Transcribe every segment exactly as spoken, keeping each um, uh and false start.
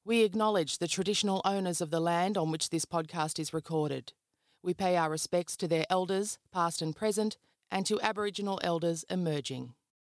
We acknowledge the traditional owners of the land on which this podcast is recorded. We pay our respects to their elders, past and present, and to Aboriginal elders emerging.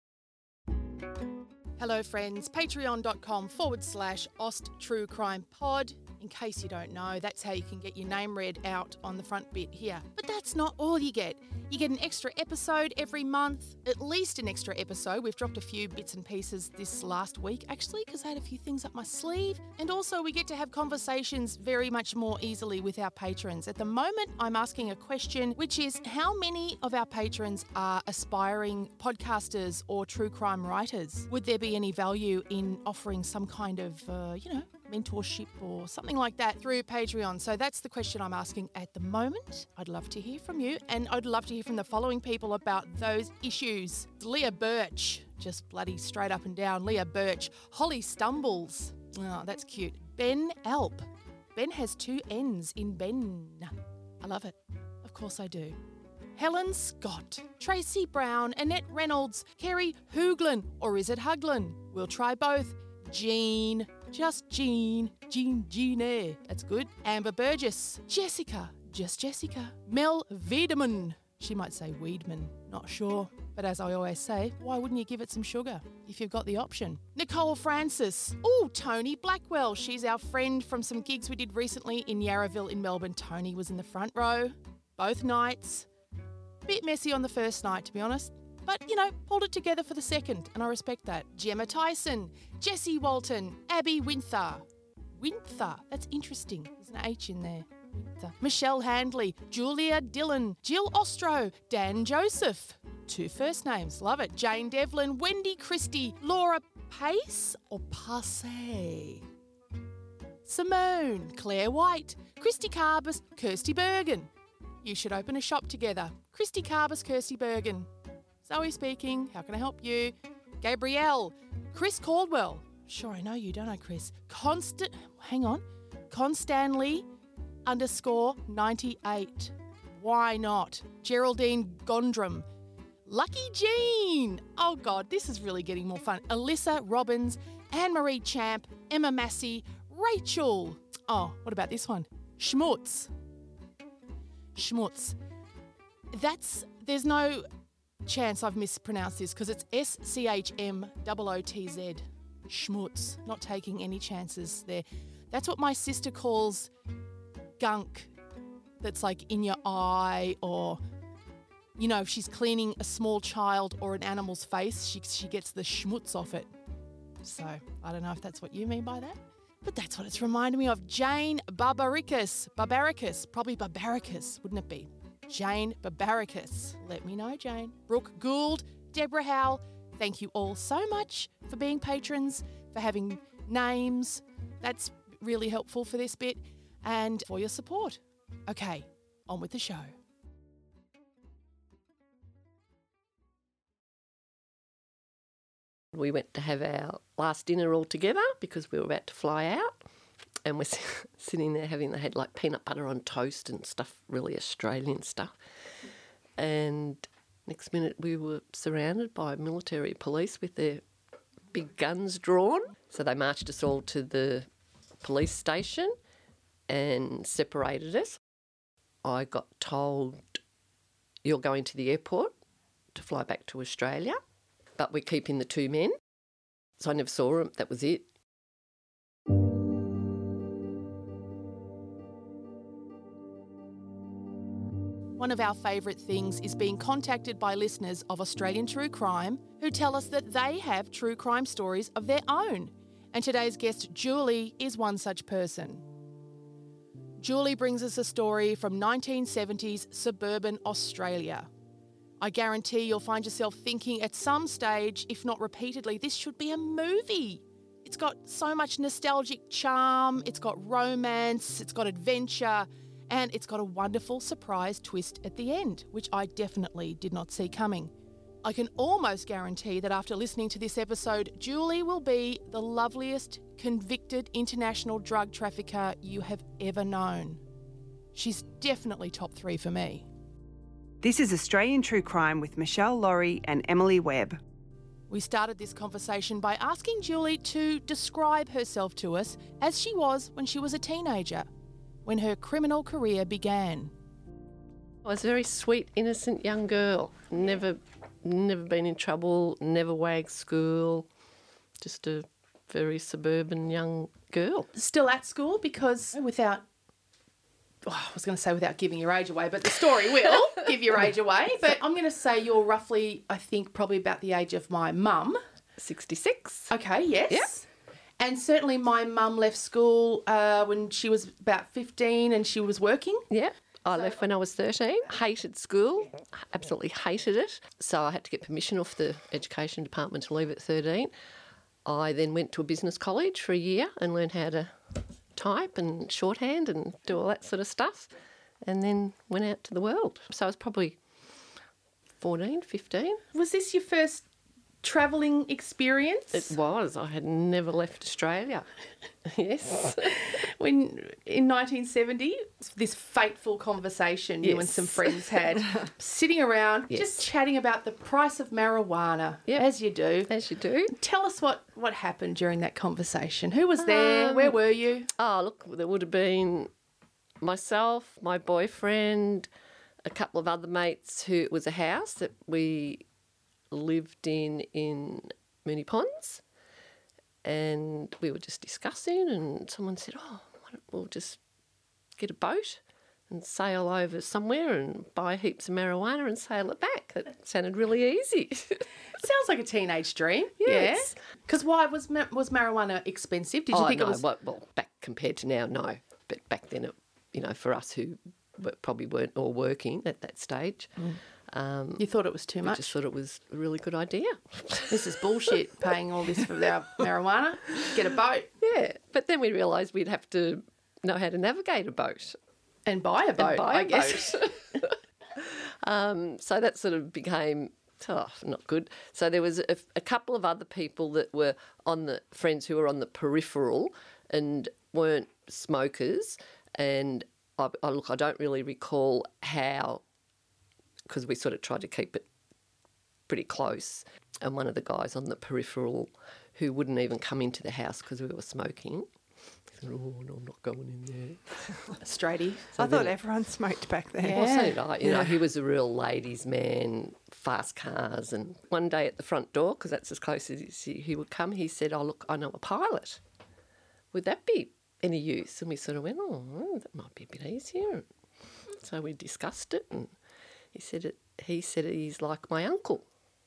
Hello friends, patreon.com forward slash Ost True Crime Pod. In case you don't know, that's how you can get your name read out on the front bit here. But that's not all you get. You get an extra episode every month, at least an extra episode. We've dropped a few bits and pieces this last week, actually, because I had a few things up my sleeve. And also we get to have conversations very much more easily with our patrons. At the moment, I'm asking a question, which is how many of our patrons are aspiring podcasters or true crime writers? Would there be any value in offering some kind of, uh, you know, mentorship or something like that through Patreon? So that's the question I'm asking at the moment. I'd love to hear from you, and I'd love to hear from the following people about those issues. Leah Birch, just bloody straight up and down, Leah Birch. Holly Stumbles, oh, that's cute. Ben Alp. Ben has two N's in Ben. I love it. Of course I do. Helen Scott, Tracy Brown, Annette Reynolds, Kerry Hooglin, or is it Huglin? We'll try both. Jean, just Jean, Jean, Jean, that's good. Amber Burgess, Jessica, just Jessica. Mel Wiedemann, she might say Weedman, not sure. But as I always say, why wouldn't you give it some sugar if you've got the option? Nicole Francis, oh, Tony Blackwell, she's our friend from some gigs we did recently in Yarraville in Melbourne. Tony was in the front row, both nights. A bit messy on the first night, to be honest. But, you know, pulled it together for the second, and I respect that. Gemma Tyson, Jessie Walton, Abby Winther. Winther, that's interesting. There's an H in there. Winther. Michelle Handley, Julia Dillon, Jill Ostro, Dan Joseph. Two first names, love it. Jane Devlin, Wendy Christie, Laura Pace or Passe. Simone, Claire White, Christy Carbis, Kirsty Bergen. You should open a shop together. Christy Carbis, Kirsty Bergen. Zoe speaking, how can I help you? Gabrielle, Chris Caldwell. Sure, I know you, don't I, Chris? Constant, hang on. Constanley underscore ninety-eight. Why not? Geraldine Gondram. Lucky Jean. Oh, God, this is really getting more fun. Alyssa Robbins, Anne-Marie Champ, Emma Massey, Rachel. Oh, what about this one? Schmutz. Schmutz. That's, there's no chance I've mispronounced this because it's S C H M O O T Z. Schmutz. Not taking any chances there. That's what my sister calls gunk that's like in your eye, or, you know, if she's cleaning a small child or an animal's face, she, she gets the schmutz off it. So I don't know if that's what you mean by that, but that's what it's reminding me of. Jane Barbaricus. Barbaricus. Probably Barbaricus, wouldn't it be? Jane Barbaricus. Let me know, Jane. Brooke Gould, Deborah Howell, thank you all so much for being patrons, for having names. That's really helpful for this bit, and for your support. Okay, on with the show. We went to have our last dinner all together because we were about to fly out. And we're sitting there having, they had like peanut butter on toast and stuff, really Australian stuff. And next minute we were surrounded by military police with their big guns drawn. So they marched us all to the police station and separated us. I got told, you're going to the airport to fly back to Australia, but we're keeping the two men. So I never saw them. That was it. One of our favourite things is being contacted by listeners of Australian True Crime who tell us that they have true crime stories of their own. And today's guest, Julie, is one such person. Julie brings us a story from nineteen seventies suburban Australia. I guarantee you'll find yourself thinking at some stage, if not repeatedly, this should be a movie. It's got so much nostalgic charm, it's got romance, it's got adventure, and it's got a wonderful surprise twist at the end, which I definitely did not see coming. I can almost guarantee that after listening to this episode, Julie will be the loveliest convicted international drug trafficker you have ever known. She's definitely top three for me. This is Australian True Crime with Michelle Laurie and Emily Webb. We started this conversation by asking Julie to describe herself to us as she was when she was a teenager, when her criminal career began. I was a very sweet, innocent young girl. Never, never been in trouble, never wagged school. Just a very suburban young girl. Still at school, because without, oh, I was going to say without giving your age away, but the story will give your age away. But I'm going to say you're roughly, I think, probably about the age of my mum. sixty-six. Okay, yes. Yep. And certainly my mum left school uh, when she was about fifteen and she was working. Yeah. I left when I was thirteen, hated school, absolutely hated it. So I had to get permission off the education department to leave at thirteen. I then went to a business college for a year and learned how to type and shorthand and do all that sort of stuff, and then went out to the world. So I was probably fourteen, fifteen. Was this your first travelling experience? It was. I had never left Australia. Yes. When in nineteen seventy, this fateful conversation you Yes. and some friends had, sitting around Yes. just chatting about the price of marijuana, Yep. as you do. As you do. Tell us what, what happened during that conversation. Who was there? Um, Where were you? Oh, look, there would have been myself, my boyfriend, a couple of other mates who, it was a house that we lived in in Moonee Ponds, and we were just discussing, and someone said, oh, why don't we'll just get a boat and sail over somewhere and buy heaps of marijuana and sail it back. That sounded really easy. Sounds like a teenage dream. Yes. Yeah. Because why was ma- was marijuana expensive? Did you oh, think no, it was? well, well, back compared to now, no. But back then, it, you know, for us who were- probably weren't all working at that stage, um, You thought it was too we much? just thought it was a really good idea. This is bullshit, paying all this for their marijuana. Get a boat Yeah, but then we realised we'd have to know how to navigate a boat. and buy a boat, and buy I a guess. boat. um, so that sort of became oh, not good. So there was a, a couple of other people that were on the friends who were on the peripheral and weren't smokers. And I, I look, I don't really recall how, because we sort of tried to keep it pretty close. And one of the guys on the peripheral who wouldn't even come into the house because we were smoking. He said, oh, no, I'm not going in there. Straighty. I thought everyone smoked back then. Yeah. Well, so did I. You know, he was a real ladies' man, fast cars. And one day at the front door, because that's as close as he he would come, he said, oh, look, I know a pilot. Would that be any use? And we sort of went, oh, well, that might be a bit easier. So we discussed it, and he said it. He said he's like my uncle.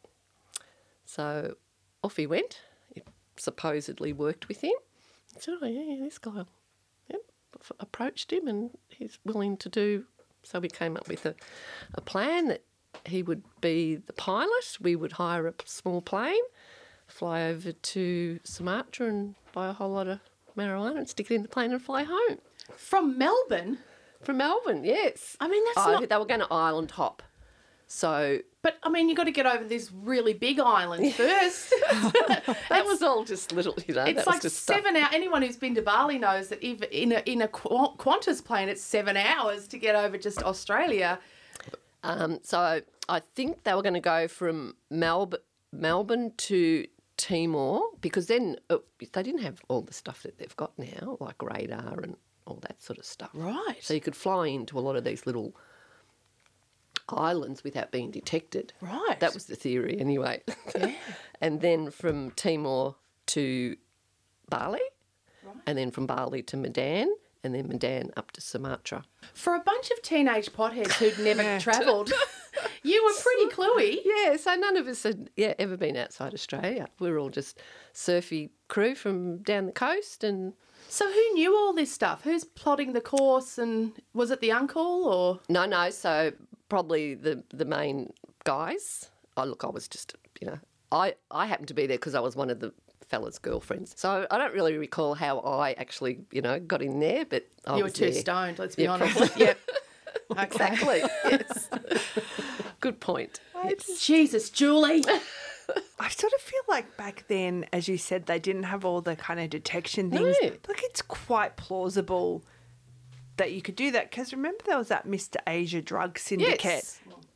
So off he went. He supposedly worked with him. I said, oh, yeah, yeah, this guy. Yep. Approached him and he's willing to do. So we came up with a, a plan that he would be the pilot. We would hire a small plane, fly over to Sumatra and buy a whole lot of marijuana and stick it in the plane and fly home. From Melbourne? From Melbourne, yes. I mean, that's oh, not... They were going to island hop. So... But, I mean, you've got to get over this really big island first. that was all just little, you know. It's that like was just seven hours. Anyone who's been to Bali knows that if in a, in a Qu- Qantas plane, it's seven hours to get over just Australia. Um, so I think they were going to go from Melbourne, Melbourne to Timor, because then uh, they didn't have all the stuff that they've got now, like radar and all that sort of stuff. Right. So you could fly into a lot of these little islands without being detected. Right. That was the theory anyway. Yeah. And then from Timor to Bali, Right. and then from Bali to Medan, and then Medan up to Sumatra. For a bunch of teenage potheads who'd never Yeah. travelled, you were pretty cluey. Yeah, so none of us had yeah, ever been outside Australia. We were all just surfy crew from down the coast. And So who knew all this stuff? Who's plotting the course, and was it the uncle or... no, no, so probably the, the main guys. Oh, look, I was just, you know, I, I happened to be there because I was one of the fella's girlfriends. So I don't really recall how I actually, you know, got in there, but I You were was too there. stoned, let's be Yeah, honest. probably. Yep. Okay. Exactly, yes. Good point. Yes. Jesus, Julie. I sort of feel like back then, as you said, they didn't have all the kind of detection things. No. Like, it's quite plausible that you could do that. Because remember there was that Mister Asia drug syndicate? Yes.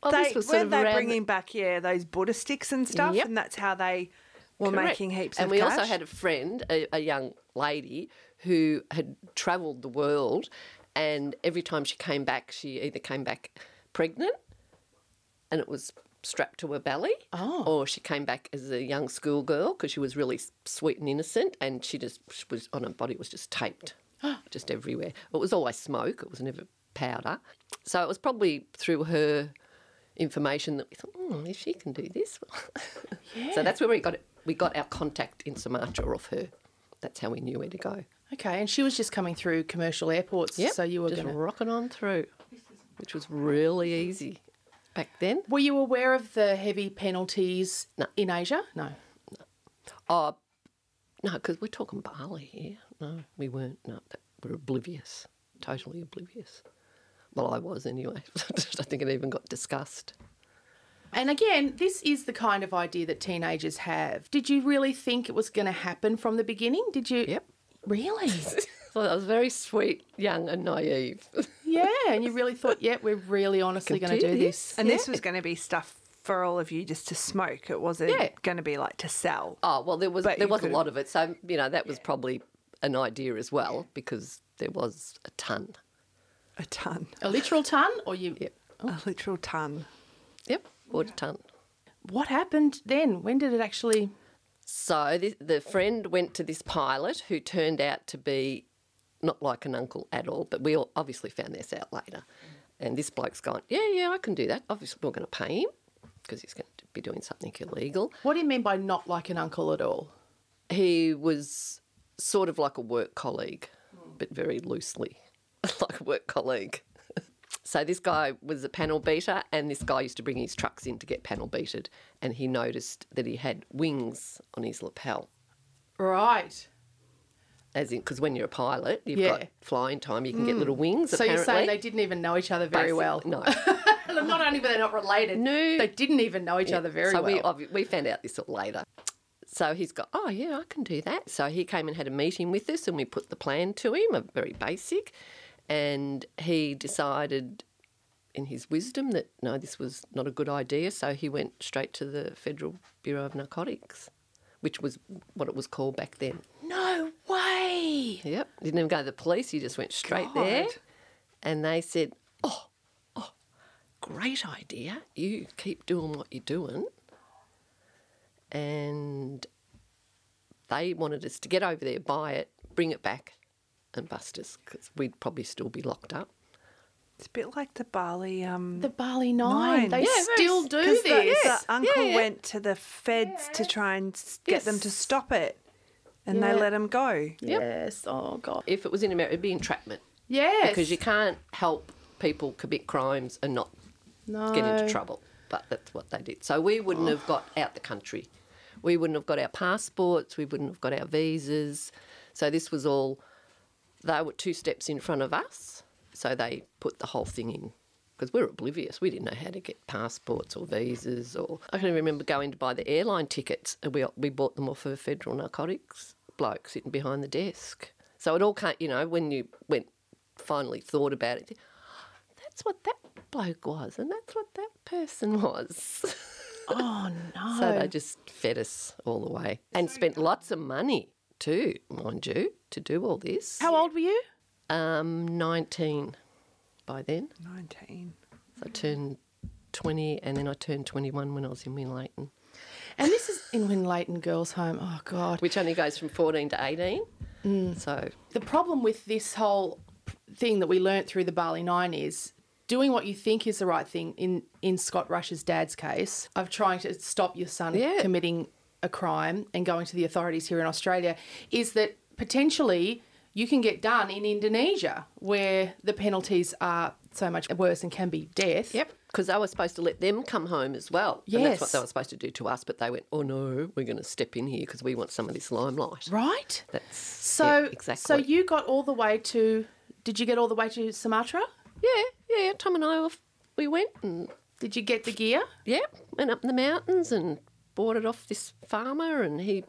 Well, they, this was sort weren't of they around bringing back, yeah, those Buddha sticks and stuff? Yep. And that's how they were Correct. making heaps and of we cash? also had a friend, a, a young lady, who had travelled the world, and every time she came back, she either came back pregnant and it was strapped to her belly, Oh. or she came back as a young schoolgirl because she was really sweet and innocent, and she just she was on her body was just taped, just everywhere. It was always smoke. It was never powder. So it was probably through her information that we thought, oh, if she can do this, Yeah. so that's where we got it. We got our contact in Sumatra off her. That's how we knew where to go. Okay, and she was just coming through commercial airports, Yep, so you were just going to... rocking on through, which was really easy back then. Were you aware of the heavy penalties No. in Asia? No. Oh, no, because we're talking Bali here. No, we weren't. No, that- we're oblivious, totally oblivious. Well, I was anyway. I don't think it even got discussed. And again, this is the kind of idea that teenagers have. Did you really think it was going to happen from the beginning? Did you? Yep. Really? So I was very sweet, young and naive. Yeah, and you really thought, yeah, we're really honestly Can going to do do this. this. And Yeah. this was going to be stuff for all of you just to smoke. It wasn't Yeah. going to be like to sell. Oh, well, there was But there you was a could've- lot of it. So, you know, that was probably an idea as well because there was a ton. A ton. A literal ton, or you? Yep. A literal ton. Yep, bought a ton. What happened then? When did it actually? So the, the friend went to this pilot who turned out to be not like an uncle at all, but we all obviously found this out later. And this bloke's gone, yeah, yeah, I can do that. Obviously, we're going to pay him because he's going to be doing something illegal. What do you mean by not like an uncle at all? He was sort of like a work colleague, but very loosely like a work colleague. So this guy was a panel beater, and this guy used to bring his trucks in to get panel beated, and he noticed that he had wings on his lapel. Right. As in, because when you're a pilot, you've Yeah. got flying time, you can get little wings, So apparently. you're saying they didn't even know each other very well? No. Not only were they not related, No. they didn't even know each other very so well. we, obvi- we found out this later. So he's got, oh, yeah, I can do that. So he came and had a meeting with us, and we put the plan to him, a very basic, and he decided in his wisdom that, no, this was not a good idea, so he went straight to the Federal Bureau of Narcotics, which was what it was called back then. No way. Yep. He didn't even go to the police. He just went straight there. God. And they said, oh, oh, great idea. You keep doing what you're doing. And they wanted us to get over there, buy it, bring it back and bust us because we'd probably still be locked up. It's a bit like the Bali. Um, The Bali Nine. Nine. They Yeah, very- still do 'cause this. The, the uncle yeah. went to the feds to try and s- get them to Yes. stop it, and Yeah. they let him go. Yes. Oh, God. If it was in America, it'd be entrapment Yes. because you can't help people commit crimes and not no. get into trouble. But that's what they did. So we wouldn't have got out the country. We wouldn't have got our passports. We wouldn't have got our visas. So this was all, they were two steps in front of us. So they put the whole thing in because we were oblivious. We didn't know how to get passports or visas. Or I can remember going to buy the airline tickets and we, we bought them off a federal narcotics bloke sitting behind the desk. So it all can't, you know, when you went finally thought about it, that's what that bloke was and that's what that person was. Oh, no. So they just fed us all the way and spent lots of money too, mind you, to do all this. How old were you? Um, nineteen by then. Nineteen. So I turned twenty and then I turned twenty-one when I was in Winlayton, And this is in Winlayton Girls' Home. Oh, God. which only goes from fourteen to eighteen. Mm. So, The problem with this whole thing that we learnt through the Bali Nine is doing what you think is the right thing in, in Scott Rush's dad's case of trying to stop your son Yeah. committing a crime and going to the authorities here in Australia is that potentially you can get done in Indonesia where the penalties are so much worse and can be death. yep, because they were supposed to let them come home as well. And that's what Yes. they were supposed to do to us, but they went, oh no, we're going to step in here because we want some of this limelight. Right? That's So, yeah, exactly. so you got all the way to, did you get all the way to Sumatra? Yeah, yeah, Tom and I, off, we went and, Did you get the gear? yeah, went up in the mountains and bought it off this farmer and he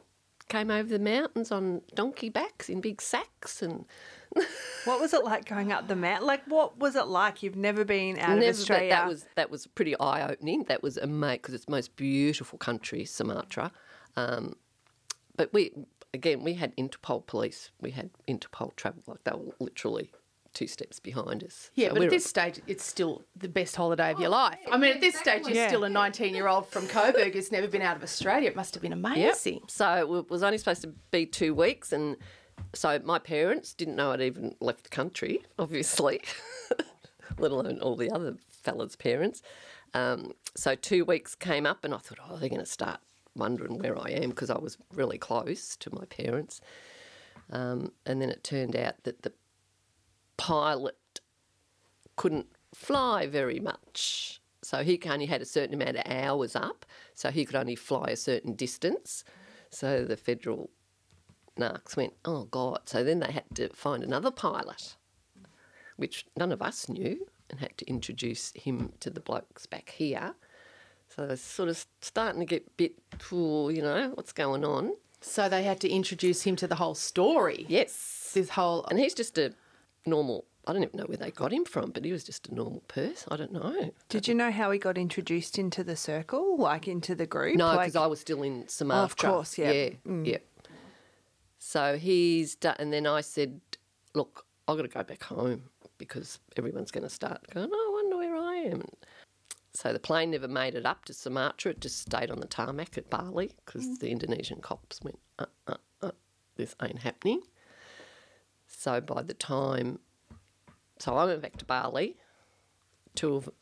came over the mountains on donkey backs in big sacks and... What was it like going up the mountain? Like, what was it like? You've never been out Never, of Australia. That was that was pretty eye opening. That was amazing because it's the most beautiful country, Sumatra. Um, but we again we had Interpol police. We had Interpol travel, like they were literally two steps behind us. Yeah, So but we at were- this stage, it's still the best holiday of your life. I mean, at this stage, you're Yeah. still a nineteen-year-old from Coburg who's never been out of Australia. It must have been amazing. So it was only supposed to be two weeks, and so my parents didn't know I'd even left the country, obviously, let alone all the other fellas' parents. Um, so two weeks came up, and I thought, oh, they're going to start wondering where I am because I was really close to my parents. Um, and then it turned out that the pilot couldn't fly very much. So he only had a certain amount of hours up, so he could only fly a certain distance. So the federal narcs went, oh, God. So then they had to find another pilot, which none of us knew, and had to introduce him to the blokes back here. So it's sort of starting to get a bit, ooh, you know, what's going on? So they had to introduce him to the whole story. Yes. This whole... And he's just a normal, I don't even know where they got him from, but he was just a normal person. I don't know. Did you know how he got introduced into the circle, like into the group? No, Like- because I was still in Sumatra. of course, yeah. Yeah, yeah. So he's done, and then I said, look, I've got to go back home because everyone's going to start going, oh, I wonder where I am. So the plane never made it up to Sumatra. It just stayed on the tarmac at Bali because the Indonesian cops went, uh, uh, uh, this ain't happening. So by the time, so I went back to Bali. Two of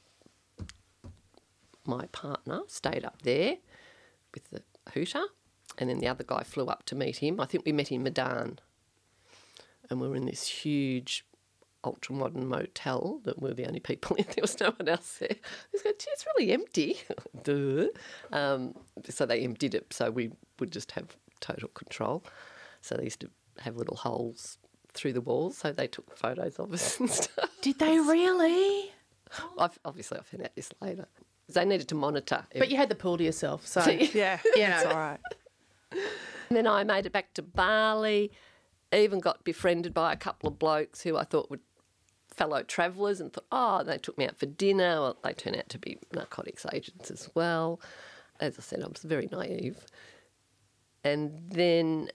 my partner stayed up there with the hooter, and then the other guy flew up to meet him. I think we met in Medan, and we were in this huge ultra-modern motel that we were the only people in. There was no one else there. He was going, gee, it's really empty. Duh. Um, so they emptied it, so we would just have total control. So they used to have little holes through the walls, so they took photos of us and stuff. Did they really? I've, obviously, I found out this later. They needed to monitor. But you had the pool to yourself, so... Yeah, You that's know. all right. And then I made it back to Bali, even got befriended by a couple of blokes who I thought were fellow travellers and thought, oh, they took me out for dinner. Well, they turned out to be narcotics agents as well. As I said, I was very naive. And then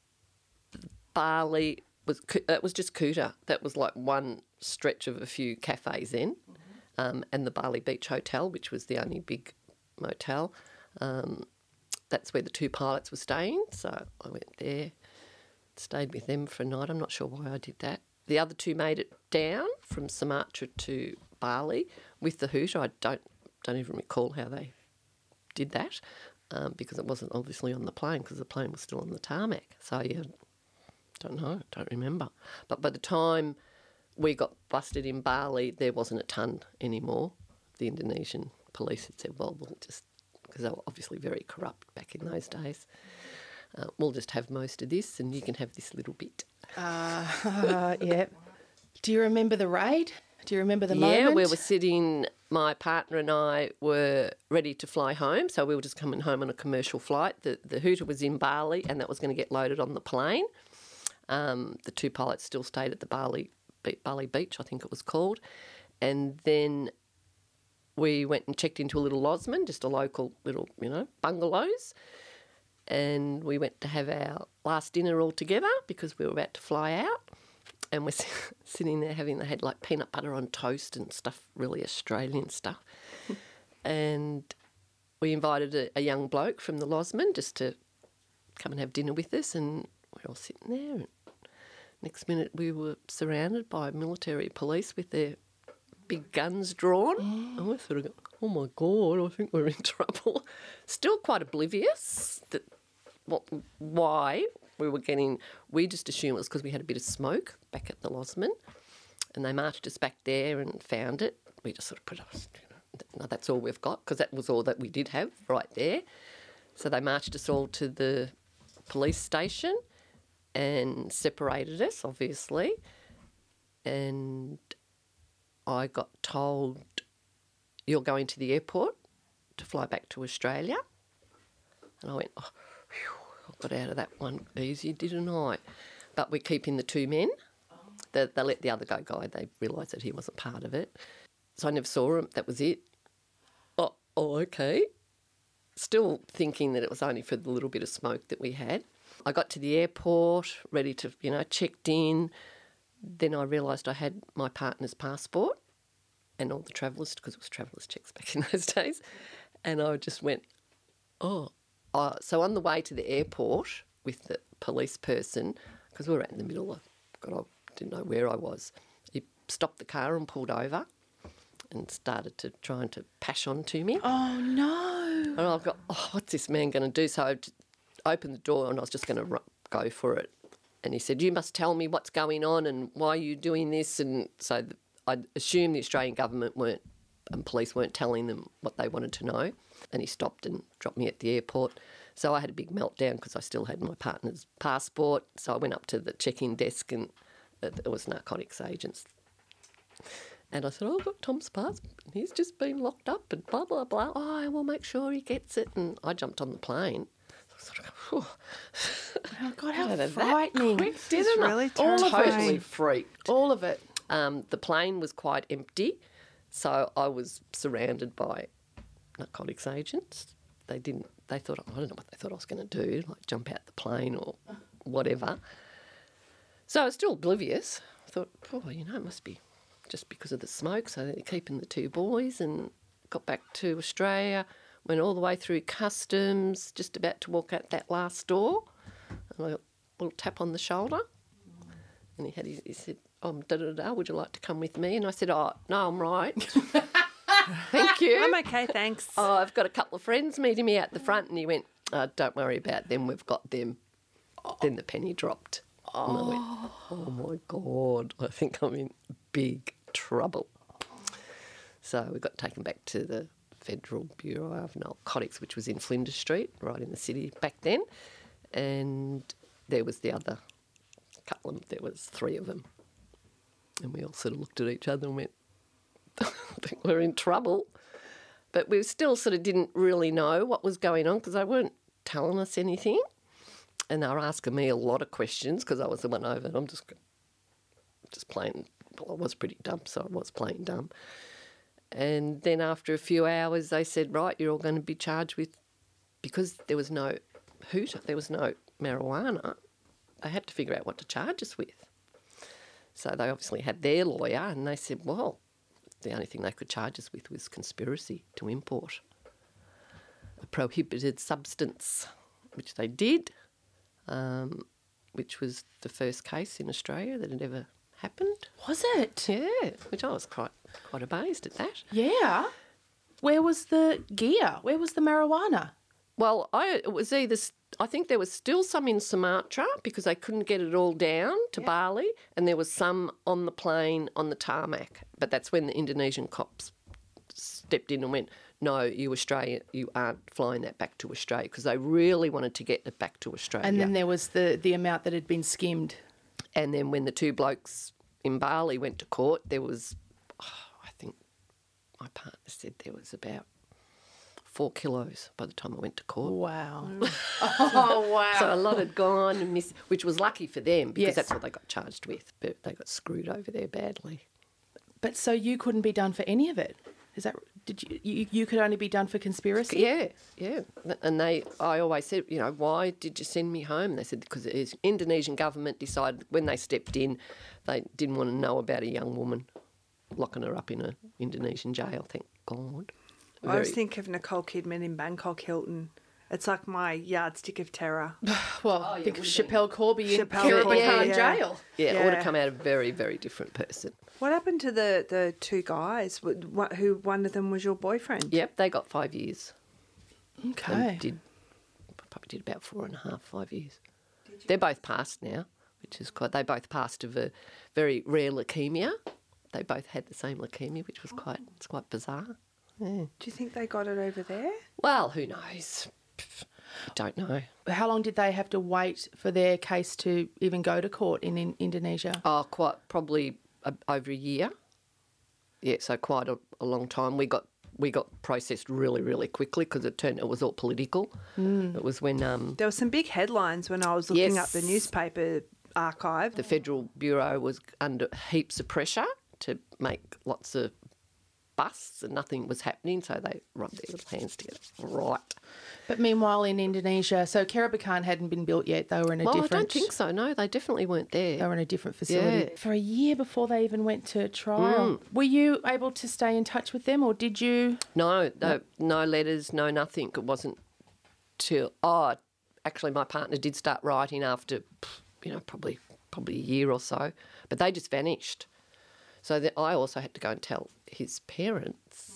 Bali was, that was just Kuta. That was like one stretch of a few cafes in. Um, and the Bali Beach Hotel, which was the only big motel. Um, that's where the two pilots were staying. So I went there, stayed with them for a night. I'm not sure why I did that. The other two made it down from Sumatra to Bali with the hooter. I don't don't even recall how they did that um, because it wasn't obviously on the plane because the plane was still on the tarmac. So, yeah, don't know, don't remember. But by the time we got busted in Bali, there wasn't a ton anymore. The Indonesian police had said, well, we'll just, because they were obviously very corrupt back in those days, uh, we'll just have most of this and you can have this little bit. Uh, yeah. Do you remember the raid? Do you remember the yeah, moment? we were sitting, my partner and I were ready to fly home, so we were just coming home on a commercial flight. The, the hooter was in Bali and that was going to get loaded on the plane. Um, the two pilots still stayed at the Bali, Bali Beach, I think it was called. And then we went and checked into a little lodgement, just a local little, you know, bungalows. And we went to have our last dinner all together because we were about to fly out. And we're sitting there having, they had like peanut butter on toast and stuff, really Australian stuff. And we invited a, a young bloke from the Losman just to come and have dinner with us. And we're all sitting there. And next minute we were surrounded by military police with their big guns drawn. And we sort of go, oh my God, I think we're in trouble. Still quite oblivious that what, why we were getting, we just assumed it was because we had a bit of smoke back at the Losman, and they marched us back there and found it. We just sort of put us, you know, no, that's all we've got, because that was all that we did have right there. So they marched us all to the police station and separated us, obviously, and I got told, you're going to the airport to fly back to Australia. And I went, oh, phew, I've got out of that one easy, didn't I? But we're keeping the two men. They, they let the other go guy. They realised that he wasn't part of it. So I never saw him. That was it. Oh, oh, okay. Still thinking that it was only for the little bit of smoke that we had. I got to the airport, ready to, you know, checked in. Then I realised I had my partner's passport and all the travellers, because it was travellers checks back in those days. And I just went, oh. Uh, so on the way to the airport with the police person, because we were out in the middle of, God, I didn't know where I was, he stopped the car and pulled over and started to trying to pash on to me. Oh, no. And I've got, oh, what's this man going to do? So I opened the door and I was just going to go for it. And he said, you must tell me what's going on and why are you doing this? And so I assumed the Australian government weren't, and police weren't telling them what they wanted to know. And he stopped and dropped me at the airport. So I had a big meltdown because I still had my partner's passport. So I went up to the check-in desk and it was narcotics agents. And I said, oh, I've got Tom's passport. He's just been locked up and blah, blah, blah. Oh, I will make sure he gets it. And I jumped on the plane. So I sort of go, Oh, God, how Out of that frightening. quick, It's didn't I? really All of it. terrifying. Totally freaked. All of it. Um, the plane was quite empty, so I was surrounded by narcotics agents. They didn't. They thought I don't know what they thought I was going to do, like jump out the plane or whatever. So I was still oblivious. I thought, oh, you know, it must be just because of the smoke. So they're keeping the two boys, and got back to Australia. Went all the way through customs, just about to walk out that last door, and I got a little tap on the shoulder, and he had his, he said, "Oh, da da da, would you like to come with me?" And I said, "Oh, no, I'm right. Thank you. I'm okay, thanks. Oh, I've got a couple of friends meeting me at the front." And he went, oh, "Don't worry about them, we've got them." Then the penny dropped. Oh. And I went, oh my God, I think I'm in big trouble. So we got taken back to the Federal Bureau of Narcotics, which was in Flinders Street, right in the city back then. And there was the other couple of, there was three of them. And we all sort of looked at each other and went, I think we're in trouble. But we still sort of didn't really know what was going on because they weren't telling us anything. And they were asking me a lot of questions because I was the one over. I'm just, just playing, well, I was pretty dumb, so I was playing dumb. And then after a few hours, they said, right, you're all going to be charged with, because there was no hooter, there was no marijuana, they had to figure out what to charge us with. So they obviously had their lawyer and they said, well, the only thing they could charge us with was conspiracy to import a prohibited substance, which they did, um, which was the first case in Australia that had ever happened. Was it? Yeah, which I was quite quite amazed at that. Yeah. Where was the gear? Where was the marijuana? Well, I it was either I think there was still some in Sumatra because they couldn't get it all down to Yeah. Bali, and there was some on the plane on the tarmac. But that's when the Indonesian cops stepped in and went, "No, you Australia, you aren't flying that back to Australia," because they really wanted to get it back to Australia. And then there was the, the amount that had been skimmed. And then when the two blokes in Bali went to court, there was, oh, I think my partner said there was about four kilos by the time I went to court. Wow. Oh, wow. So a lot had gone and missed, which was lucky for them because Yes. that's what they got charged with. But they got screwed over there badly. But so you couldn't be done for any of it? Is that, did you, you, you could only be done for conspiracy? Yeah, yeah. And they, I always said, you know, why did you send me home? They said because the Indonesian government decided when they stepped in, they didn't want to know about a young woman locking her up in an Indonesian jail. Thank God. I always Very- think of Nicole Kidman in Bangkok Hilton. It's like my yardstick of terror. Well, I think Chappelle Corby in Chappelle Karen Corby, McCann yeah. jail. Yeah, it would Yeah. have come out a very, very different person. What happened to the, the two guys? Wh- wh- Who one of them was your boyfriend? Yep, they got five years. Okay. And did probably did about four and a half, five years. They're both passed now, which is quite. They both passed of a very rare leukemia. They both had the same leukemia, which was quite. It's quite bizarre. Yeah. Do you think they got it over there? Well, who knows? Pff, I don't know. How long did they have to wait for their case to even go to court in, in Indonesia? Oh, quite probably a, over a year. Yeah, so quite a, a long time. We got we got processed really, really quickly because it turned it was all political. Mm. It was when um, There were some big headlines when I was looking Yes. up the newspaper archive. the Federal Bureau was under heaps of pressure to make lots of busts and nothing was happening, so they rubbed their little hands together. Right. But meanwhile, in Indonesia, so Kerabakan hadn't been built yet. They were in a Well, different. I don't think so. No, they definitely weren't there. They were in a different facility Yeah. for a year before they even went to trial. Were you able to stay in touch with them, or did you? No, no, no letters, no nothing. It wasn't till oh, actually, my partner did start writing after, you know, probably probably a year or so, but they just vanished. So that I also had to go and tell his parents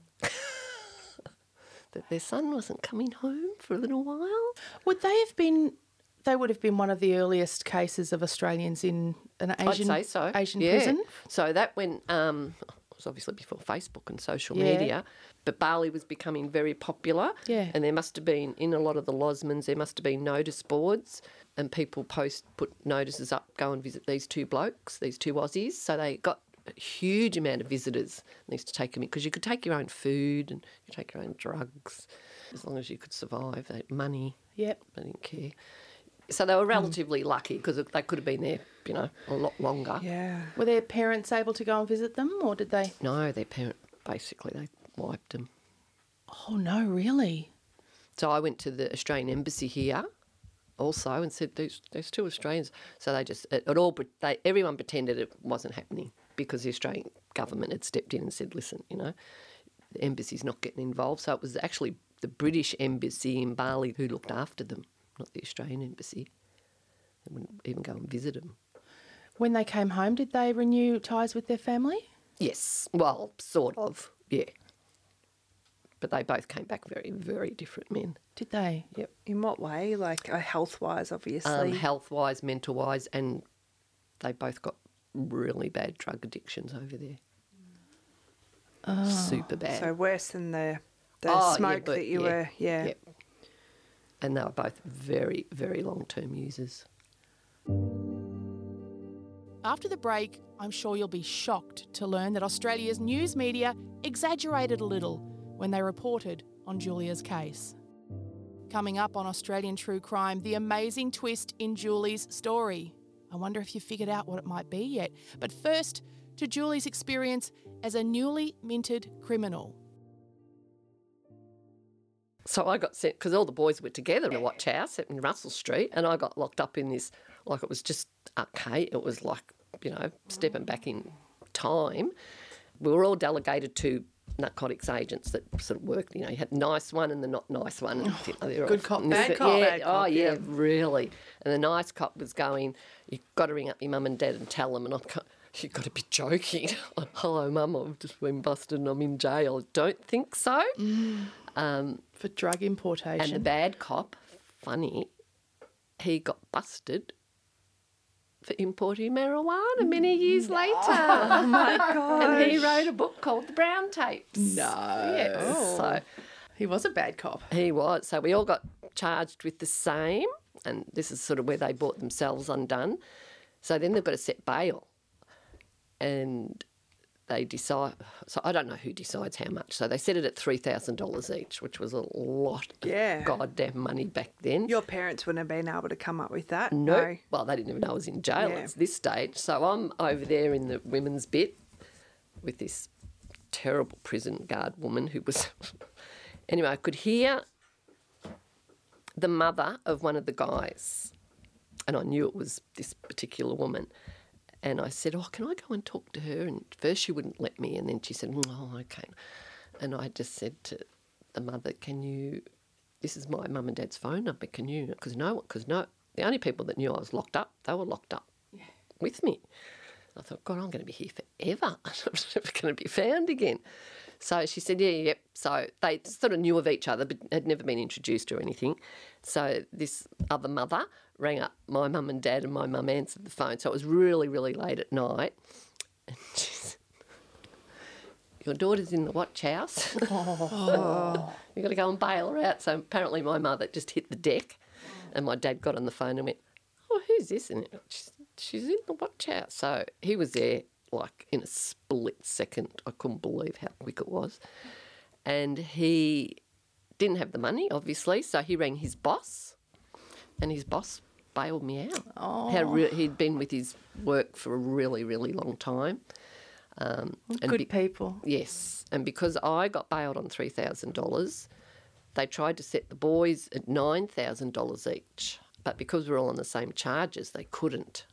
that their son wasn't coming home for a little while. Would they have been? They would have been one of the earliest cases of Australians in an Asian I'd say so. Asian yeah. prison. So that went. Um, it was obviously before Facebook and social Yeah. media, but Bali was becoming very popular. Yeah. And there must have been in a lot of the lozmans, there must have been notice boards, and people post put notices up, go and visit these two blokes, these two Aussies. So they got a huge amount of visitors. They used to take them in because you could take your own food and you take your own drugs as long as you could survive. They had money. Yep. They didn't care. So they were relatively mm. lucky because they could have been there, you know, a lot longer. Yeah. Were their parents able to go and visit them, or did they? No, their parent, basically, they wiped them. Oh no, really? So I went to the Australian Embassy here also and said, there's, there's two Australians. So they just, it, it all, they, everyone pretended it wasn't happening because the Australian government had stepped in and said, listen, you know, the embassy's not getting involved. So it was actually the British Embassy in Bali who looked after them, not the Australian Embassy. They wouldn't even go and visit them. When they came home, did they renew ties with their family? Yes, well, sort of, yeah. But they both came back very, very different men. Did they? Yep. In what way? Like uh, health-wise, obviously. Um, health-wise, mental-wise, and they both got really bad drug addictions over there. Oh. Super bad. So worse than the the Oh, smoke yeah, but- that you yeah, were, yeah. Yep. And they were both very, very long-term users. After the break, I'm sure you'll be shocked to learn that Australia's news media exaggerated a little when they reported on Julia's case. Coming up on Australian True Crime, the amazing twist in Julie's story. I wonder if you figured out what it might be yet. But first, to Julie's experience as a newly minted criminal. So I got sent, because all the boys were together in a watch house in Russell Street, and I got locked up in this, like it was just arcade. It was like, you know, stepping back in time. We were all delegated to narcotics agents that sort of worked, you know, you had the nice one and the not nice one. And, you know, they're Good all, cop, bad cop. Yeah, Bad oh, cop, yeah, yeah. really. And the nice cop was going, you've got to ring up your mum and dad and tell them. And I'm going, you've got to be joking. Hello, mum, I've just been busted and I'm in jail. Don't think so. Mm. Um, For drug importation. and the bad cop, funny, he got busted for importing marijuana many years later. Oh my god! And he wrote a book called The Brown Tapes. No. Yes. Oh. So He was a bad cop. he was. So we all got charged with the same, and this is sort of where they brought themselves undone. So then they've got to set bail. And they decide, so I don't know who decides how much. So they set it at three thousand dollars each, which was a lot Yeah. of goddamn money back then. Your parents wouldn't have been able to come up with that. No. No. Well, they didn't even know I was in jail Yeah. at this stage. So I'm over there in the women's bit with this terrible prison guard woman who was... Anyway, I could hear the mother of one of the guys, and I knew it was this particular woman. And I said, oh, can I go and talk to her? And first she wouldn't let me, and then she said, oh, okay. And I just said to the mother, can you... This is my mum and dad's phone number. Can you... Because no, because no... The only people that knew I was locked up, they were locked up yeah. with me. I thought, God, I'm going to be here forever. I'm never going to be found again. So she said, yeah, yep. So they sort of knew of each other but had never been introduced or anything. So this other mother rang up my mum and dad, and my mum answered the phone. So it was really, really late at night. And she said, your daughter's in the watch house. Oh. You've got to go and bail her out. So apparently my mother just hit the deck, and my dad got on the phone and went, oh, who's this? And she's, she's in the watch house. So he was there like in a split second. I couldn't believe how quick it was. and he didn't have the money, obviously, so he rang his boss, and his boss bailed me out. Oh. Had re- he'd been with his work for a really, really long time. Um, and Good be- people. Yes, and because I got bailed on three thousand dollars, they tried to set the boys at nine thousand dollars each, but because we're all on the same charges, they couldn't.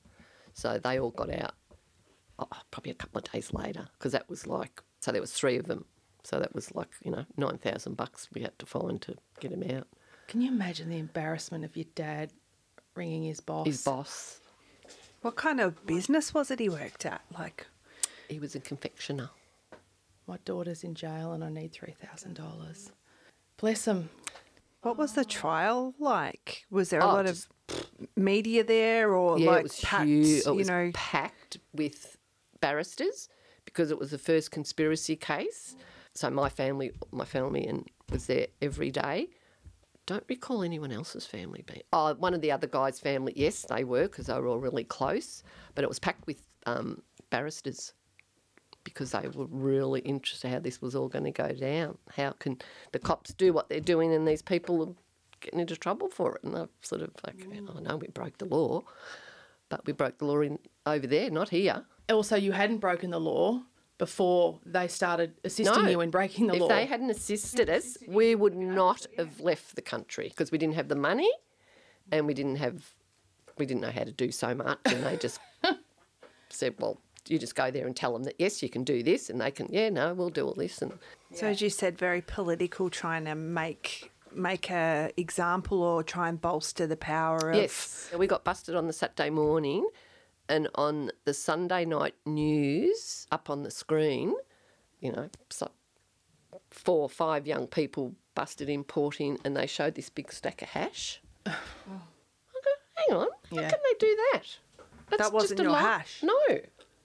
So they all got out oh, probably a couple of days later, because that was like, so there was three of them. So that was like, you know, nine thousand bucks we had to find to get him out. Can you imagine the embarrassment of your dad ringing his boss? His boss, What kind of business was it he worked at? Like, he was a confectioner. My daughter's in jail and I need three thousand dollars. Bless him. what was the trial like? Was there a Oh, lot just- of media there, or Yeah, like it was packed, huge. It you was know? packed with barristers because it was the first conspiracy case. So my family, my family, and was there every day. Don't recall anyone else's family being. Oh, one of the other guys' family, yes, they were because they were all really close. But it was packed with um, barristers because they were really interested how this was all going to go down. How can the cops do what they're doing and these people are getting into trouble for it? And they're sort of like, oh no, we broke the law, but we broke the law in over there, not here. Also, you hadn't broken the law before they started assisting No. you in breaking the if law. they hadn't assisted us, we would not have left the country because we didn't have the money and we didn't have, we didn't know how to do so much. And they just said, well, you just go there and tell them that, yes, you can do this. And they can, yeah, no, we'll do all this. And So as you said, very political, trying to make make a example or try and bolster the power of. yes, we got busted on the Saturday morning. And on the Sunday night news, up on the screen, you know, so four or five young people busted importing, and they showed this big stack of hash. I go, hang on, Yeah. how can they do that? That's That wasn't just a your lie. hash. No.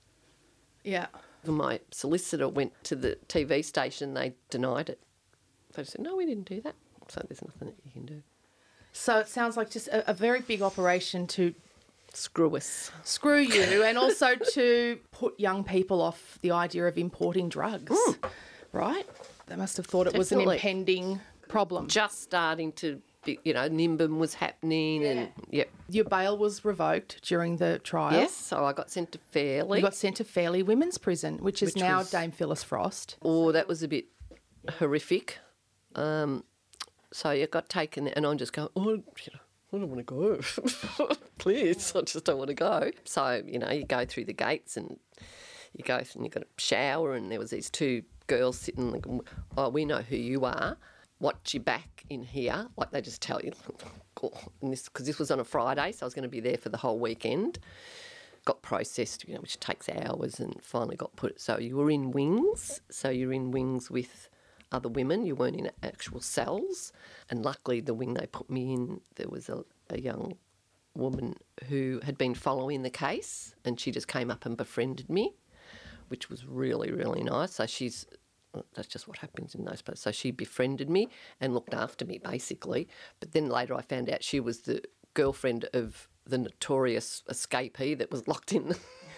Yeah. My solicitor went to the T V station, they denied it. They said, no, we didn't do that. So there's nothing that you can do. So it sounds like just a, a very big operation to Screw us. screw you and also to put young people off the idea of importing drugs, right? They must have thought it was an Definitely. impending problem. Just starting to, be, you know, Nimbin was happening and, yep. Your bail was revoked during the trial. Yes, so I got sent to Fairley. You got sent to Fairley Women's Prison, which is Which now was- Dame Phyllis Frost. Oh, that was a bit horrific. Um, so you got taken there, and I'm just going, oh, you know, I don't want to go. Please, I just don't want to go. So, you know, you go through the gates and you go and you've got a shower, and there was these two girls sitting like, oh, we know who you are. Watch your back in here. Like they just tell you. And this, because this was on a Friday, so I was going to be there for the whole weekend. Got processed, you know, which takes hours, and finally got put. So you were in wings. So you're in wings with other women. You weren't in actual cells. And luckily, the wing they put me in, there was a, a young woman who had been following the case, and she just came up and befriended me, which was really, really nice. So she's, that's just what happens in those places. So she befriended me and looked after me, basically. But then later I found out she was the girlfriend of the notorious escapee that was locked in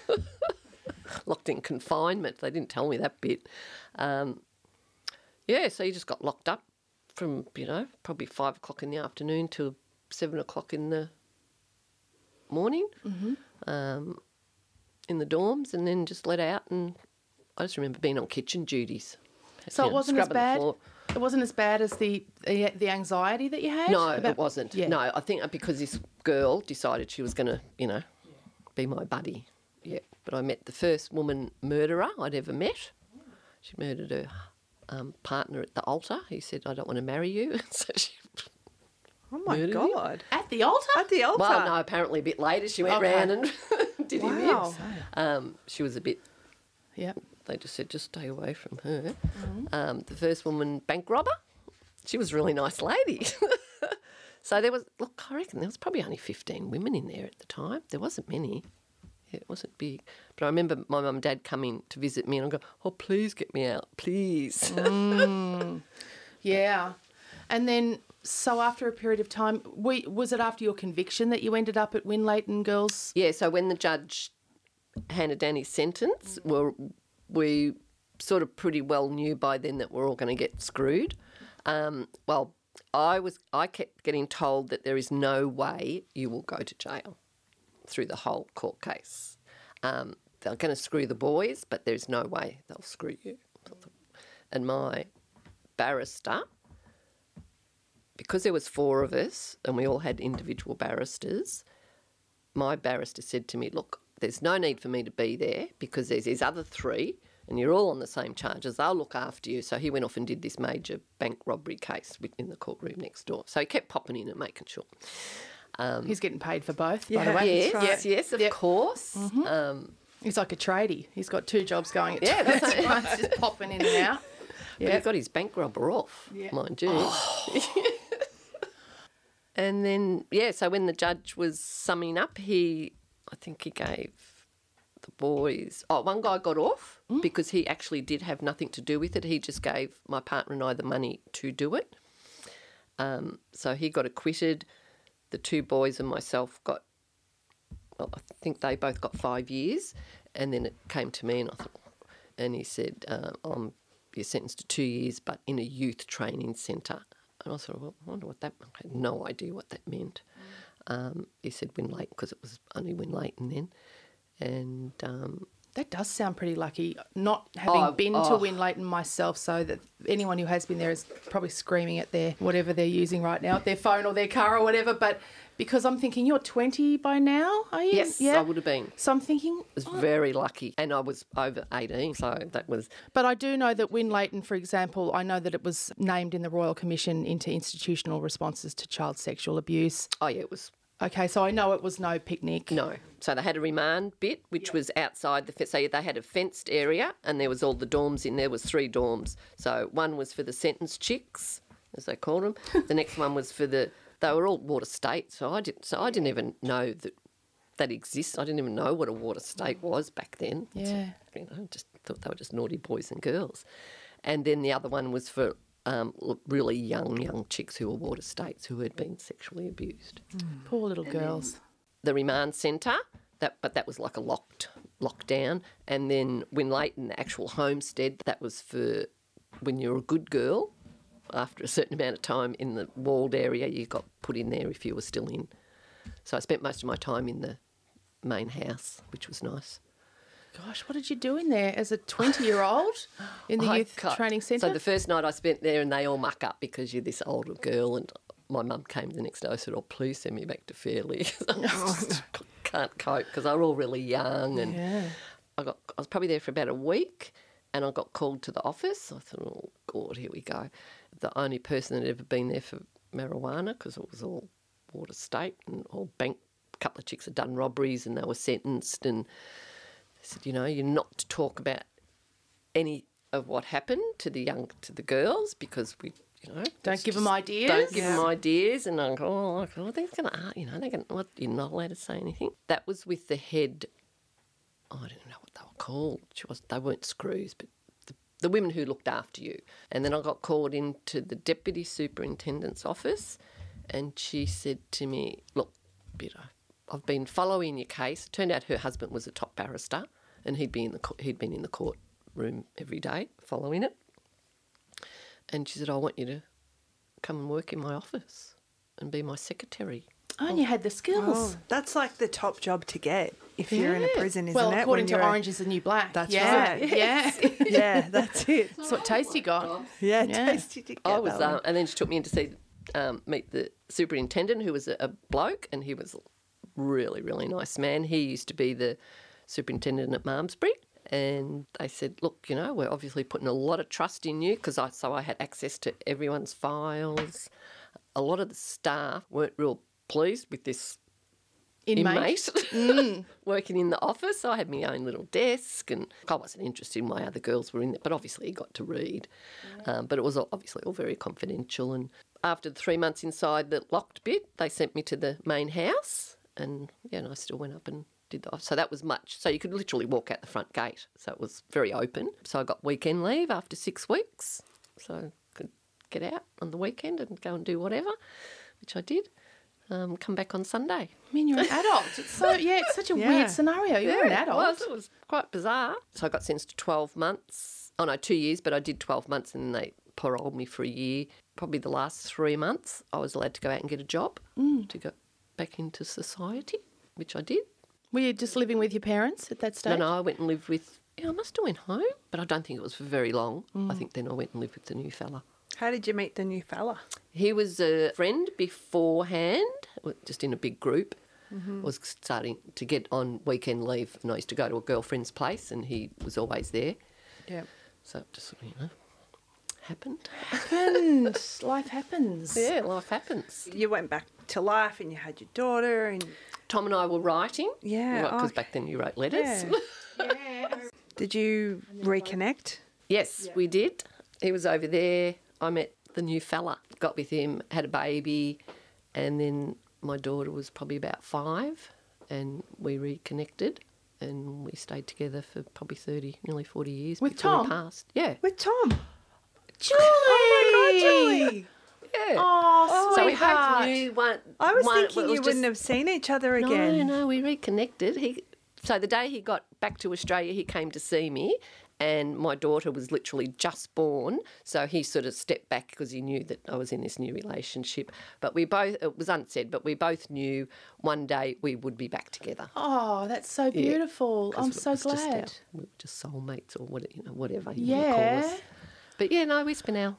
locked in confinement. They didn't tell me that bit. Um, yeah, so you just got locked up from, you know, probably five o'clock in the afternoon till seven o'clock in the morning um, in the dorms, and then just let out. And I just remember being on kitchen duties. So You it know, wasn't as scrubbing the bad. floor. It wasn't as bad as the the, the anxiety that you had. No, about- it wasn't. Yeah. No, I think because this girl decided she was going to, you know, be my buddy. Yeah. But I met the first woman murderer I'd ever met. She murdered her um, partner at the altar. He said, I don't want to marry you. So she, Oh my Murdered him? God. At the altar. At the altar. well, no, apparently a bit later she went Okay. round and did him in. Wow. Um, she was a bit, Yep. they just said, just stay away from her. Um, the first woman bank robber, she was a really nice lady. So there was, look, I reckon there was probably only fifteen women in there at the time. There wasn't many. Yeah, it wasn't big. But I remember my mum and dad coming to visit me and I go, oh, please get me out, please. Yeah. And then, so after a period of time, we, was it after your conviction that you ended up at Winleighton Girls? Yeah, so when the judge handed down his sentence, well, we sort of pretty well knew by then that we're all going to get screwed. Um, well, I was I kept getting told that there is no way you will go to jail through the whole court case. Um, they're going to screw the boys, but there's no way they'll screw you. And my barrister, because there was four of us and we all had individual barristers, my barrister said to me, look, there's no need for me to be there because there's these other three and you're all on the same charges. They'll look after you. So he went off and did this major bank robbery case in the courtroom next door. So he kept popping in and making sure. Um, He's getting paid for both, Yeah, by the way. yes, right. yes, yes, of Yep. course. Um, He's like a tradie. He's got two jobs going at Yeah, yeah, that's right. once, just popping in and out. But he got his bank robber off, Yeah. mind you. And then, yeah, so when the judge was summing up, he, I think he gave the boys, oh, one guy got off Mm. because he actually did have nothing to do with it. He just gave my partner and I the money to do it. Um, so he got acquitted. The two boys and myself got, well, I think they both got five years. And then it came to me and I thought, and he said, uh, I'm, you're sentenced to two years, but in a youth training centre. And I thought, well, I wonder what that, I had no idea what that meant. Um, he said Winlayton because it was only Winlayton then. And um, That does sound pretty lucky, not having Oh, been to oh. Winlayton myself, so that anyone who has been there is probably screaming at their whatever they're using right now, their phone or their car or whatever. But because I'm thinking you're twenty by now, are you? yes, I would have been. So I'm thinking, I was very lucky. And I was over eighteen, so that was, but I do know that Winlayton, for example, I know that it was named in the Royal Commission into Institutional Responses to Child Sexual Abuse. oh yeah, it was, Okay, so I know it was no picnic. no. So they had a remand bit, which was outside the fence. So they had a fenced area and there was all the dorms in there. Was three dorms. So one was for the sentenced chicks, as they called them. The next one was for the, they were all water state. So I didn't, so I didn't even know that that exists. I didn't even know what a water state was back then. Yeah. You know, just thought they were just naughty boys and girls. And then the other one was for um, really young, young chicks who were water states who had been sexually abused. Poor little girls. The remand centre, that but that was like a locked lockdown. And then Winlayton, the actual homestead, that was for when you're a good girl. After a certain amount of time in the walled area, you got put in there if you were still in. So I spent most of my time in the main house, which was nice. Gosh, what did you do in there as a twenty-year-old in the I youth cut- training centre? So the first night I spent there and they all muck up because you're this older girl, and my mum came the next day. I said, oh, please send me back to Fairley. I just can't cope because they were all really young. And Yeah. I got I was probably there for about a week and I got called to the office. I thought, oh, God, here we go. The only person that had ever been there for marijuana, because it was all water state and all bank, a couple of chicks had done robberies and they were sentenced, and they said, you know, you're not to talk about any of what happened to the young, to the girls, because we, you know. Don't it's give them just- ideas. Don't give Yeah. them ideas. And I go, oh, like, oh they're going to, you know, they're going to, what, you're not allowed to say anything. That was with the head, oh, I don't know what they were called. She was, they weren't screws, but the, the women who looked after you. And then I got called into the deputy superintendent's office, and she said to me, look, Bitter, I've been following your case. It turned out her husband was a top barrister, and he'd been in the co- he'd been in the courtroom every day following it. And she said, I want you to come and work in my office and be my secretary. Oh, and you had the skills. Oh, that's like the top job to get if you're in a Yeah. prison, isn't well, it? according When to you're a- Orange is the New Black. That's yeah. right. Yeah. Yeah, that's it. That's what Tasty got. Yeah, Yeah. tasty to get I was, that one. um, and then she took me in to see, um, meet the superintendent, who was a, a bloke, and he was a really, really nice man. He used to be the superintendent at Malmesbury, and they said, look, you know, we're obviously putting a lot of trust in you, because I, so I had access to everyone's files. A lot of the staff weren't real pleased with this Inmate. inmate working in the office. I had my own little desk, and I wasn't interested in why other girls were in there, but obviously he got to read. Yeah. Um, but it was all, obviously all very confidential. And after the three months inside the locked bit, they sent me to the main house, and yeah, and I still went up and did that. So that was much. So you could literally walk out the front gate. So it was very open. So I got weekend leave after six weeks. So I could get out on the weekend and go and do whatever, which I did. Um, come back on Sunday. I mean, you're an adult. It's so yeah, it's such a Yeah. weird scenario. You're an Yeah, adult. It was, it was quite bizarre. So I got sentenced to twelve months, oh no, two years, but I did twelve months and they paroled me for a year. Probably the last three months I was allowed to go out and get a job Mm. to go back into society, which I did. Were you just living with your parents at that stage? No, no, I went and lived with, yeah, I must have went home, but I don't think it was for very long. I think then I went and lived with the new fella. How did you meet the new fella? He was a friend beforehand, just in a big group. Was starting to get on weekend leave, and I used to go to a girlfriend's place, and he was always there. Yeah. So it just, you know, happened. Happens. Life happens. Yeah, life happens. You went back to life and you had your daughter and Tom and I were writing. Yeah, Because oh, back then you wrote letters. yeah. Did you reconnect? Yes, we did. He was over there. I met the new fella, got with him, had a baby, and then my daughter was probably about five, and we reconnected, and we stayed together for probably thirty, nearly forty years With before Tom? we passed. Yeah. With Tom. Julie! Oh my God, Julie! Yeah. Oh, so we sweetheart. both knew one. I was one, thinking it was you just- wouldn't have seen each other again. No, no, we reconnected. He, so the day he got back to Australia, he came to see me, and my daughter was literally just born. So he sort of stepped back because he knew that I was in this new relationship. But we both, it was unsaid, but we both knew one day we would be back together. Oh, that's so Yeah, beautiful. 'Cause I'm it so was just glad. our- we were just soulmates or what, you know, whatever you want to Yeah. call us. But yeah, no, we spent our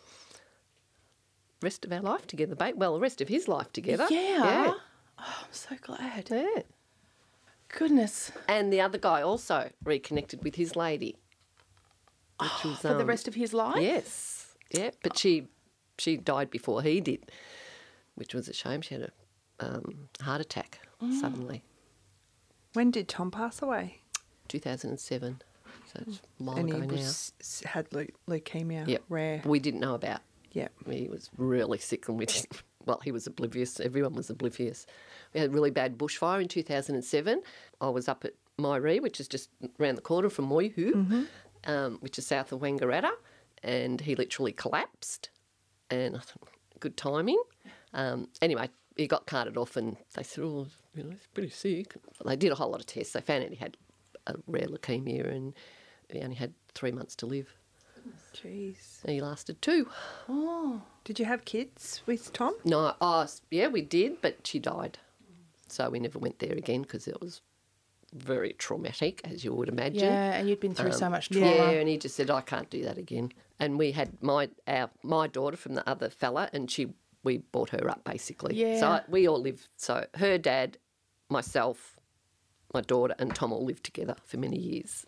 rest of our life together, mate. Well, the rest of his life together. Yeah. Oh, I'm so glad. Yeah. Yeah. Goodness. And the other guy also reconnected with his lady. Which was, For the um, rest of his life? Yes. Yeah. But she she died before he did, which was a shame. She had a um, heart attack Mm. suddenly. When did Tom pass away? two thousand seven. So it's a while and ago he now. was, had leu- leukemia. Yep. Rare. We didn't know about. Yep. He was really sick and we didn't, well, he was oblivious. Everyone was oblivious. We had a really bad bushfire in two thousand seven. I was up at Mairee, which is just around the corner from Moihu, Mm-hmm. um, which is south of Wangaratta, and he literally collapsed. And I thought, good timing. Um, anyway, he got carted off and they said, oh, you know, he's pretty sick. They did a whole lot of tests. They found out he had a rare leukemia and he only had three months to live. Jeez. And he lasted two. Oh. Did you have kids with Tom? No, oh, yeah, we did, but she died. So we never went there again because it was very traumatic, as you would imagine. Yeah, and you'd been through so Um, much trauma. Yeah, and he just said, I can't do that again. And we had my our, my daughter from the other fella, and she we brought her up basically. Yeah. So I, we all lived. So her dad, myself, my daughter, and Tom all lived together for many years.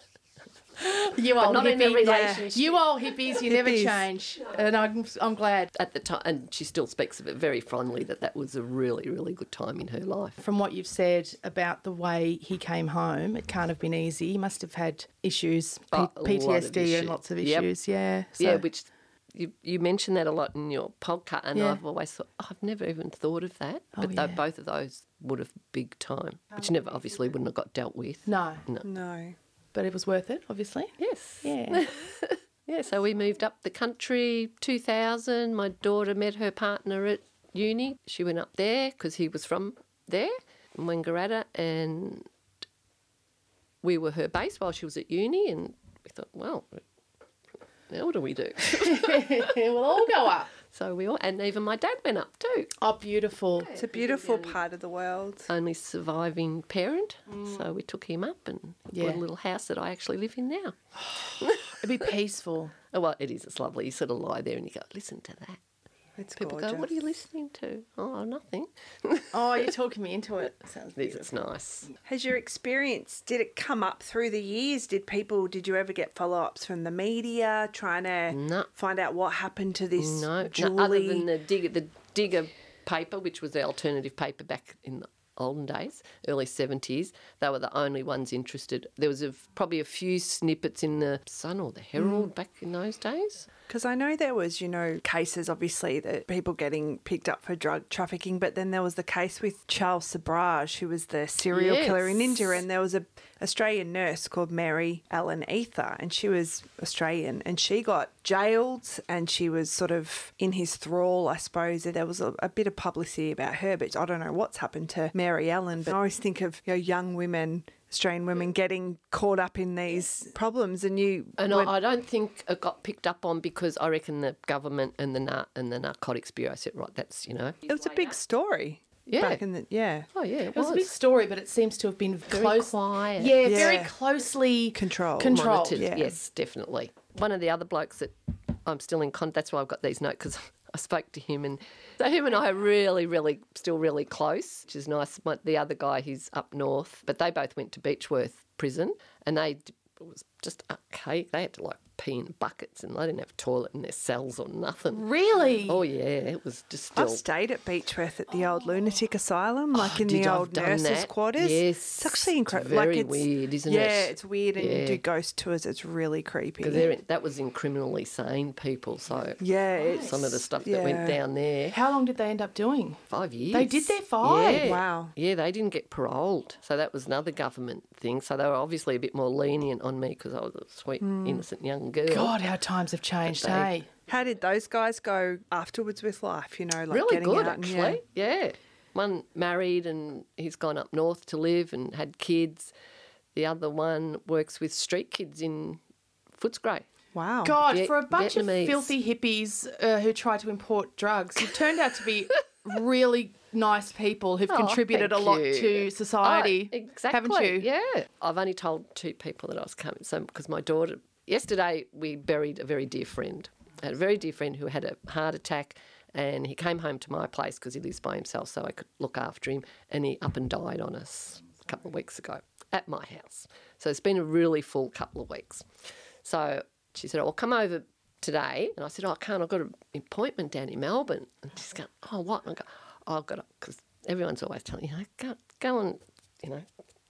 You But old not in a hippie. relationship. You old hippies, you never Hippies. change. And I'm, I'm glad. At the time, and she still speaks of it very fondly, that that was a really, really good time in her life. From what you've said about the way he came home, it can't have been easy. He must have had issues, P- Oh, a lot of P T S D and issues. lots of Yep. issues. Yeah. So, Yeah, which you you mention that a lot in your podcast, and Yeah. I've always thought, oh, I've never even thought of that. Oh, but tho- yeah. both of those would have big time, which never obviously wouldn't have got dealt with. no, No. but it was worth it, obviously. Yes. Yeah. Yeah, so we moved up the country, two thousand. My daughter met her partner at uni. She went up there because he was from there, in Wangaratta, and we were her base while she was at uni, and we thought, well, now what do we do? We'll all go up. So we all, and even my dad went up too. Oh, beautiful. It's a beautiful part of the world. Only surviving parent, so we took him up and Mm. Yeah. got a little house that I actually live in now. It'd be peaceful. Oh, well, it is. It's lovely. You sort of lie there and you go, listen to that. It's People gorgeous. go, what are you listening to? Oh, nothing. Oh, you're talking me into it. Sounds It is, beautiful. it's nice. Has your experience, did it come up through the years? Did people, did you ever get follow-ups from the media trying to No. find out what happened to this No, Julie? no, other than the digger, the digger paper, which was the alternative paper back in the olden days, early seventies. They were the only ones interested. There was a, probably a few snippets in the Sun or the Herald back in those days. Because I know there was, you know, cases, obviously, that people getting picked up for drug trafficking, but then there was the case with Charles Sabrage, who was the serial killer in Yes. India, and there was a Australian nurse called Mary Ellen Ether, and she was Australian, and she got jailed, and she was sort of in his thrall, I suppose. There was a, a bit of publicity about her, but I don't know what's happened to Mary Mary Ellen, but I always think of, you know, young women, Australian women getting caught up in these problems, and you And went- I, I don't think it got picked up on because I reckon the government and the nar- and the Narcotics Bureau said, right, that's, you know. it was a big story. Yeah. Back in the, yeah. Oh, yeah, it, It was a big story, but it seems to have been Very close. quiet. Yeah, very Yeah. closely Controlled. Controlled. Monitored, yeah. yes, definitely. One of the other blokes that I'm still in contact, that's why I've got these notes, because I spoke to him, and so him and I are really, really, still really close, which is nice. My, the other guy, he's up north, but they both went to Beechworth Prison, and they, it was just okay. They had to like pee in buckets, and they didn't have a toilet in their cells or nothing. Really? Oh yeah, it was just still. I've stayed at Beechworth at the old lunatic asylum, like in did the I've old done nurses' that? quarters. Yes. It's actually incredible. It's very like it's, weird, isn't yeah, it? Yeah, it's weird, and you Yeah. do ghost tours. It's really creepy. 'Cause they're in, that was in criminally sane people, so Yeah, it's, some of the stuff that yeah. went down there. How long did they end up doing? Five years. They did their five? Yeah. Wow. Yeah, they didn't get paroled. So that was another government thing. So they were obviously a bit more lenient on me because I was a sweet, innocent young girl. God, how times have changed, But they- hey? How did those guys go afterwards with life? You know, like really getting good, out and- actually. Yeah. One married and he's gone up north to live and had kids. The other one works with street kids in Footscray. Wow. God, Viet- for a bunch Vietnamese. of filthy hippies uh, who try to import drugs, you've turned out to be really nice people who've Oh, contributed a thank lot you. to society. Oh, exactly. Haven't you? Yeah. I've only told two people that I was coming. So because my daughter, yesterday we buried a very dear friend. I had a very dear friend who had a heart attack, and he came home to my place because he lives by himself, so I could look after him. And he up and died on us a couple of weeks ago at my house. So it's been a really full couple of weeks. So she said, "I'll come over today," and I said, "Oh, I can't. I've got an appointment down in Melbourne." And she's going, "Oh, what?" And I go, "Oh, I've got to," because everyone's always telling you, know, go, go and, you know,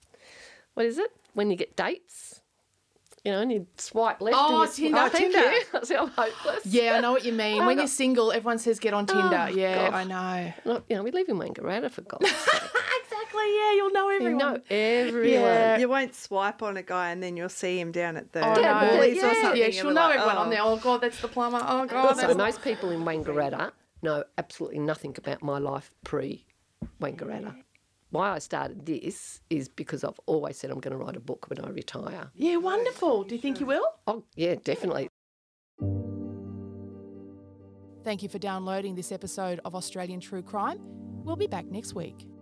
what is it? When you get dates, you know, and you swipe left. Oh, and you Tinder. Oh, thank Tinder. you. I said, I'm hopeless. Yeah, I know what you mean. Oh, When God. you're single, everyone says get on Tinder. Oh, yeah, God. I know. Not, you know, we live in Wangaratta, for God's sake. Exactly, yeah, you'll know You everyone. know everyone. Yeah. You won't swipe on a guy and then you'll see him down at the Oh, Yeah, no. but- Woolies yeah. or something. Yeah, and she'll we're know like, everyone oh. on there. Oh, God, that's the plumber. Oh, God, So that's... most people in Wangaratta know absolutely nothing about my life pre-Wangaratta. Why I started this is because I've always said I'm going to write a book when I retire. Yeah, wonderful. Do you think you will? Oh, yeah, definitely. Thank you for downloading this episode of Australian True Crime. We'll be back next week.